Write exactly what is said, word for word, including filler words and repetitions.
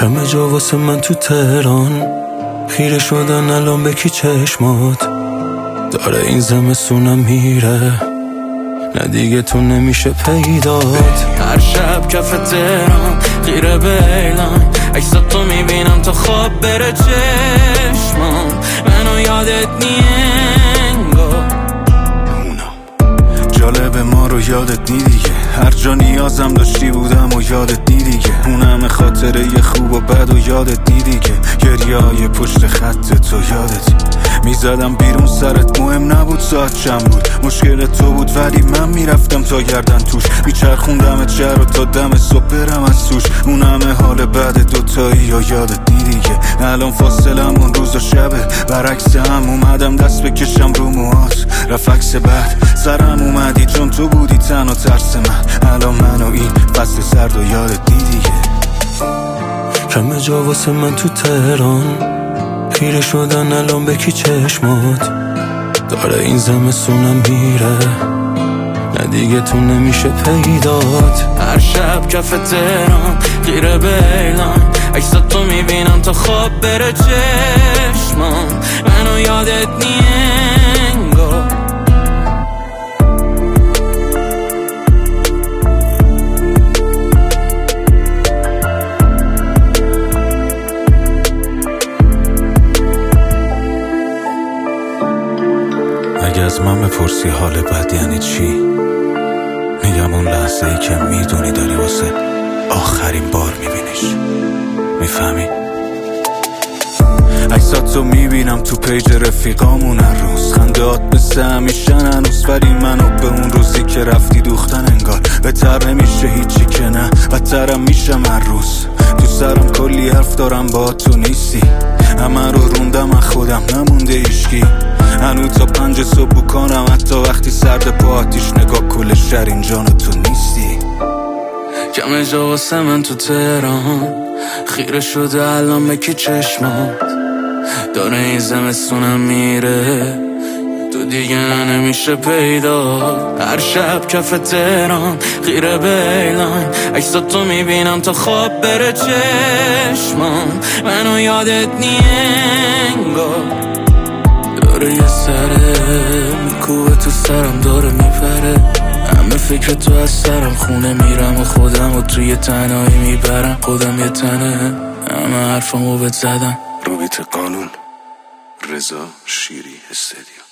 کم جا واسه من تو تهران، خیره شدن الان به کی چشمات، داره این زمستونم میره، نه دیگه تو نمیشه پیدات. هر شب کف تهران خیره به اعلان، عکسات تو میبینم تا خواب بره چشمام، منو یادت نینگو. جالب ما رو یادت نی دیگه، هر جا نیازم داشتی بودم و یادت نی دیگه، اون همه خاطره ی خوب و بد و یادت نی دیگه، گریه‌های پشت خط تو یادت میزدم بیرون سرت، مهم نبود ساعت چند بود، مشکل تو بود ولی من میرفتم تا گردن توش، میچرخوندمت شهر و تا دم صبح برم از توش، اون همه حال بعد دوتایی و یادت نی دیگه. الان فاصلم اون روز و شبه، برعکس هم اومدم دست بکشم رو موهات، رفت عکس بعد سرم اومدی چون تو بودی تن و ترس من، الان من و این فصل سرد و یادت نی دیگه. کم جا واسه من تو تهران، خیره شدن الان به کی چشمات، داره این زمستونم میره، نه دیگه تو نمیشه پیدات. هر شب کف تهران خیره به اعلان، عکسات تو میبینم تا خواب بره چشمام، منو یادت نینگو. اگه از من بپرسی حال بد یعنی چی، میگم اون لحظه ای که میدونی داری واسه آخرین بار میبینیش. میفهمی؟ عکساتو میبینم تو پیج رفیقامون هر روز، خندهات مثل همیشن هنوز، ولی منو به اون روزی که رفتی دوختن انگار، بهتر نمیشه هیچی که نه، بدترم میشم هر روز، تو سرم کلی حرف دارم با تو نیستی، همه رو روندم از خودم نمونده ایشکی، هنوز تا پنج صبح کنم حتی وقتی سرد پا آتیش، نگاه کل شهر اینجا تو نیستی. کم جا واسه من تو تهران، خیره شده الان به کی چشمات، داره این زمستونم میره، تو دیگه نمیشه پیدا. هر شب کف تهران خیره به اعلان، عکسات تو میبینم تا خواب بره چشمام، منو یادت نینگو. داره یه سره میکوبه تو سرم، داره میپره، همه فکر تو از سرم، خونه میرم و خودم و توی تنهایی میبرم، خودم یه تنه، همه حرفامو بهت زدم. رابط قانون، رضا شیری استدیو.